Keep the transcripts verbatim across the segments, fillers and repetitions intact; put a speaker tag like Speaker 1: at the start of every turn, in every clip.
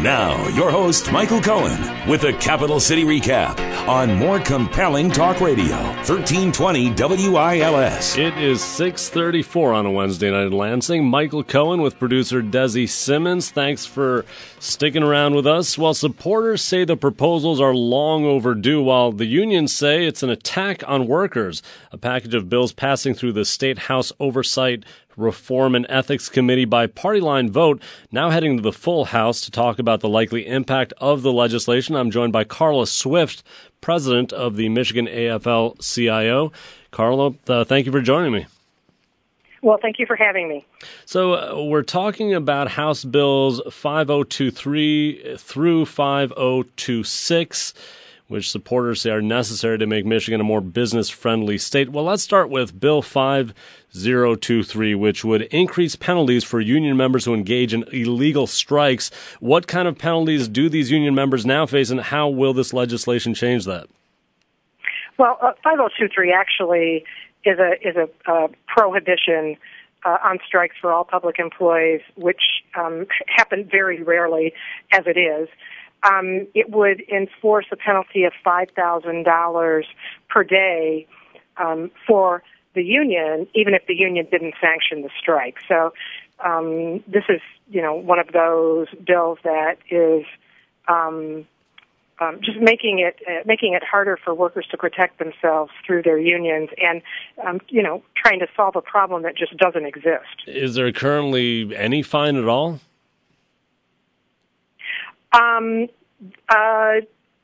Speaker 1: Now, your host, Michael Cohen, with a Capital City Recap on more compelling talk radio, thirteen twenty W I L S.
Speaker 2: It is six thirty-four on a Wednesday night in Lansing. Michael Cohen with producer Desi Simmons. Thanks for sticking around with us. While supporters say the proposals are long overdue, while the unions say it's an attack on workers. A package of bills passing through the State House Oversight, Reform and Ethics Committee by party line vote, now heading to the full House to talk about the likely impact of the legislation. I'm joined by Carla Swift, president of the Michigan A F L C I O. Carla, uh, thank you for joining me.
Speaker 3: Well, thank you for having me.
Speaker 2: So uh, we're talking about House Bills five oh two three through five oh two six, which supporters say are necessary to make Michigan a more business-friendly state. Well, let's start with Bill five oh two three, which would increase penalties for union members who engage in illegal strikes. What kind of penalties do these union members now face, and how will this legislation change that?
Speaker 3: Well, uh, five oh two three actually is a is a uh, prohibition uh, on strikes for all public employees, which um, happen very rarely, as it is. Um, it would enforce a penalty of five thousand dollars per day um, for the union, even if the union didn't sanction the strike. So um, this is, you know, one of those bills that is um, um, just making it uh, making it harder for workers to protect themselves through their unions, and um, you know, trying to solve a problem that just doesn't exist.
Speaker 2: Is there currently any fine at all?
Speaker 3: Um, uh,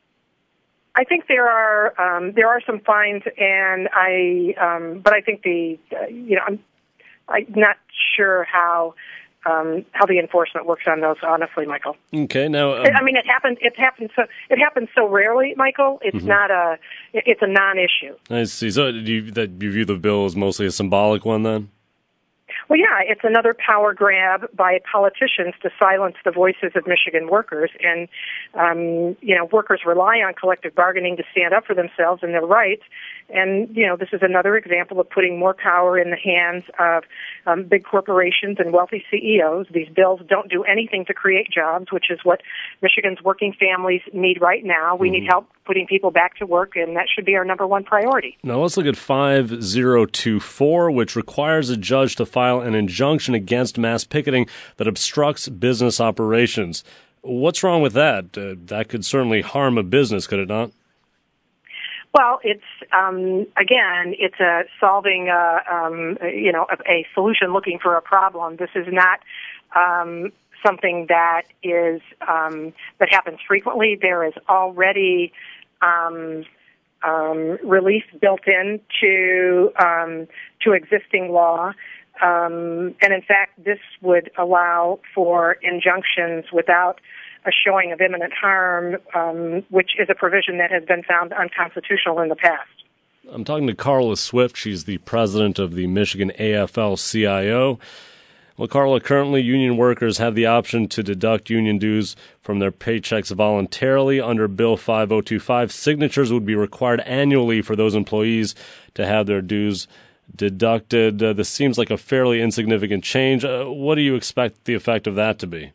Speaker 3: I think there are um, there are some fines, and I um, but I think the uh, you know I'm I'm not sure how um, how the enforcement works on those, honestly, Michael.
Speaker 2: Okay, now um,
Speaker 3: I mean it happens it happens so it happens so rarely, Michael. It's mm-hmm. not a it's a non-issue.
Speaker 2: I see. So do you that you view the bill as mostly a symbolic one then?
Speaker 3: Well, yeah, it's another power grab by politicians to silence the voices of Michigan workers. And, um, you know, workers rely on collective bargaining to stand up for themselves and their rights. And, you know, this is another example of putting more power in the hands of um, big corporations and wealthy C E Os. These bills don't do anything to create jobs, which is what Michigan's working families need right now. We mm-hmm. need help putting people back to work, and that should be our number one priority.
Speaker 2: Now let's look at five oh two four, which requires a judge to file an injunction against mass picketing that obstructs business operations. What's wrong with that? Uh, that could certainly harm a business, could it not?
Speaker 3: Well, it's, um, again, it's a solving, uh, um, you know, a, a solution looking for a problem. This is not um, something that is um, that happens frequently. There is already um, um, relief built in to, um, to existing law. Um, and in fact, this would allow for injunctions without a showing of imminent harm, um, which is a provision that has been found unconstitutional in the past.
Speaker 2: I'm talking to Carla Swift. She's the president of the Michigan A F L C I O. Well, Carla, currently union workers have the option to deduct union dues from their paychecks voluntarily. Under Bill five oh two five, signatures would be required annually for those employees to have their dues deducted. Uh, this seems like a fairly insignificant change. Uh, what do you expect the effect of that to be?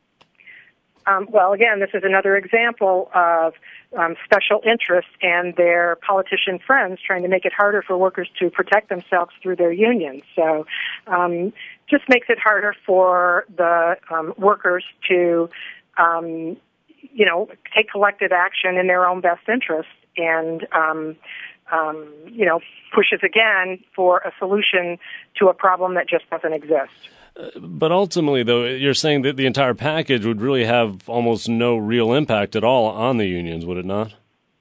Speaker 3: Um, well, again, this is another example of um, special interests and their politician friends trying to make it harder for workers to protect themselves through their unions. So um, just makes it harder for the um, workers to, um, you know, take collective action in their own best interests, and um, um, you know, pushes again for a solution to a problem that just doesn't exist.
Speaker 2: Uh, but ultimately, though, you're saying that the entire package would really have almost no real impact at all on the unions, would it not?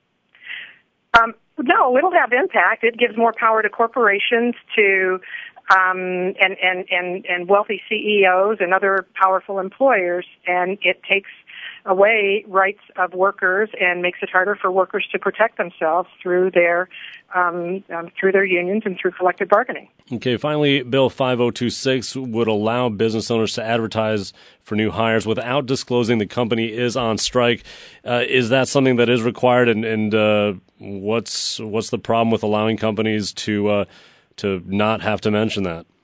Speaker 3: Um, no, it'll have impact. It gives more power to corporations, to um, and, and, and, and wealthy C E Os and other powerful employers, and it takes away rights of workers and makes it harder for workers to protect themselves through their um, um, through their unions and through collective bargaining.
Speaker 2: Okay, finally, Bill five oh two six would allow business owners to advertise for new hires without disclosing the company is on strike. Uh, is that something that is required, and, and uh, what's what's the problem with allowing companies to uh, to not have to mention that?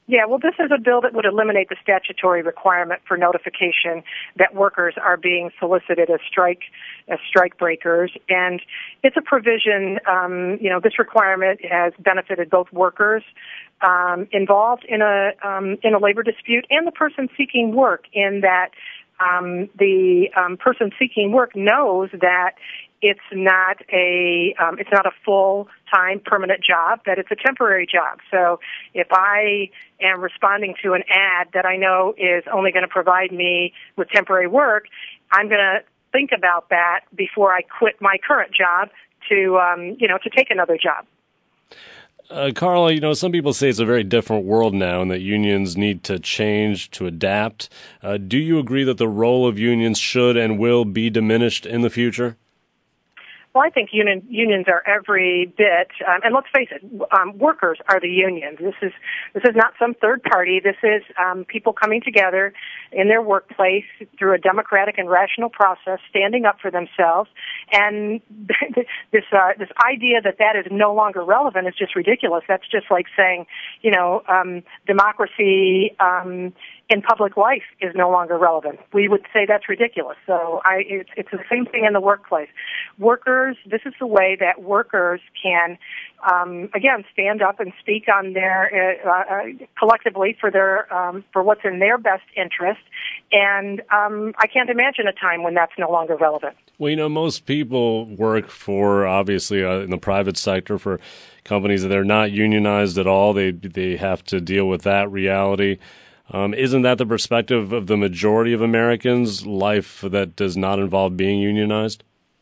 Speaker 3: Yeah, well, this is a bill that would eliminate the statutory requirement for notification that workers are being solicited as strike as strike breakers, and it's a provision. Um, you know, this requirement has benefited both workers um, involved in a um, in a labor dispute and the person seeking work. In that, um, the um, person seeking work knows that it's not a um, it's not a full-time permanent job, that it's a temporary job. So if I am responding to an ad that I know is only going to provide me with temporary work, I'm going to think about that before I quit my current job to um, you know to take another job.
Speaker 2: Uh, Carla, you know, some people say it's a very different world now and that unions need to change to adapt. Uh, do you agree that the role of unions should and will be diminished in the future?
Speaker 3: Well, I think union, unions are every bit, um, and let's face it, um, workers are the unions. This is this is not some third party. This is um, people coming together in their workplace through a democratic and rational process, standing up for themselves. And this uh, this idea that that is no longer relevant is just ridiculous. That's just like saying, you know, um, democracy um, in public life is no longer relevant. We would say that's ridiculous. So I, it's, it's the same thing in the workplace. Workers, this is the way that workers can, um, again, stand up and speak on their uh, uh, collectively for their um, for what's in their best interest. And um, I can't imagine a time when that's no longer relevant.
Speaker 2: Well, you know, most people work for, obviously, uh, in the private sector for companies that are not unionized at all. They they have to deal with that reality. Um, isn't that the perspective of the majority of Americans, life that does not involve being unionized?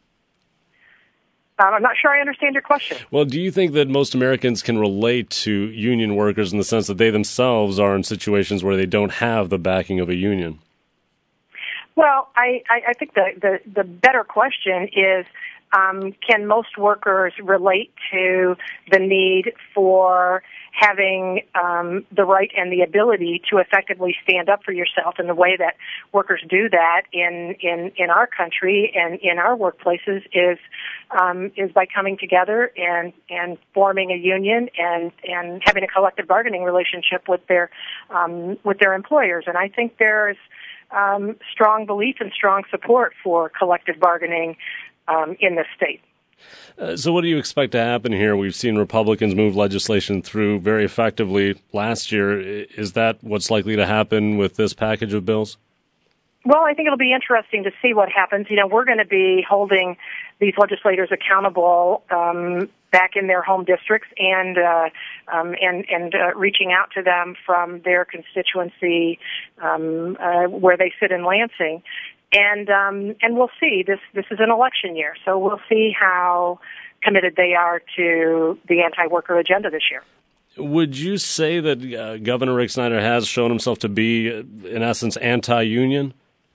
Speaker 3: Um, I'm not sure I understand your question.
Speaker 2: Well, do you think that most Americans can relate to union workers in the sense that they themselves are in situations where they don't have the backing of a union?
Speaker 3: Well, I, I, I think the, the, the better question is, um, can most workers relate to the need for having um, the right and the ability to effectively stand up for yourself in the way that workers do that in, in, in our country and in our workplaces is um, is by coming together and, and forming a union and, and having a collective bargaining relationship with their um, with their employers. And I think there's um, strong belief and strong support for collective bargaining um, in this state.
Speaker 2: Uh, so what do you expect to happen here? We've seen Republicans move legislation through very effectively last year. Is that what's likely to happen with this package of bills?
Speaker 3: Well, I think it'll be interesting to see what happens. You know, we're going to be holding these legislators accountable um, back in their home districts and uh, um, and and uh, reaching out to them from their constituency um, uh, where they sit in Lansing. And um, and we'll see. This this is an election year, so we'll see how committed they are to the anti-worker agenda this year.
Speaker 2: Would you say that uh, Governor Rick Snyder has shown himself to be, in essence, anti-union?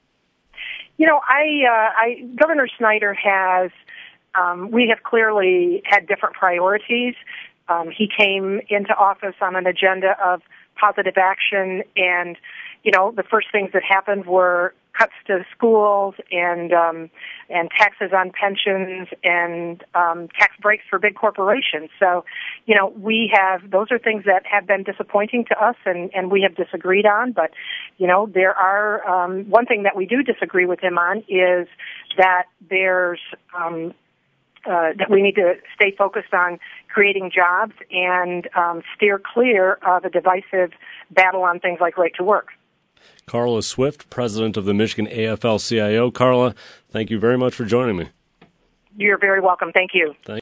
Speaker 3: You know, I, uh, I Governor Snyder has. Um, we have clearly had different priorities. Um, he came into office on an agenda of positive action, and you know, the first things that happened were cuts to schools and um, and taxes on pensions and um, tax breaks for big corporations. So, you know, we have those are things that have been disappointing to us, and, and we have disagreed on. But, you know, there are um, one thing that we do disagree with him on is that there's um, uh, that we need to stay focused on creating jobs and um, steer clear of a divisive battle on things like right to work.
Speaker 2: Carla Swift, president of the Michigan A F L C I O. Carla, thank you very much for joining me.
Speaker 3: You're very welcome. Thank you.
Speaker 2: Thank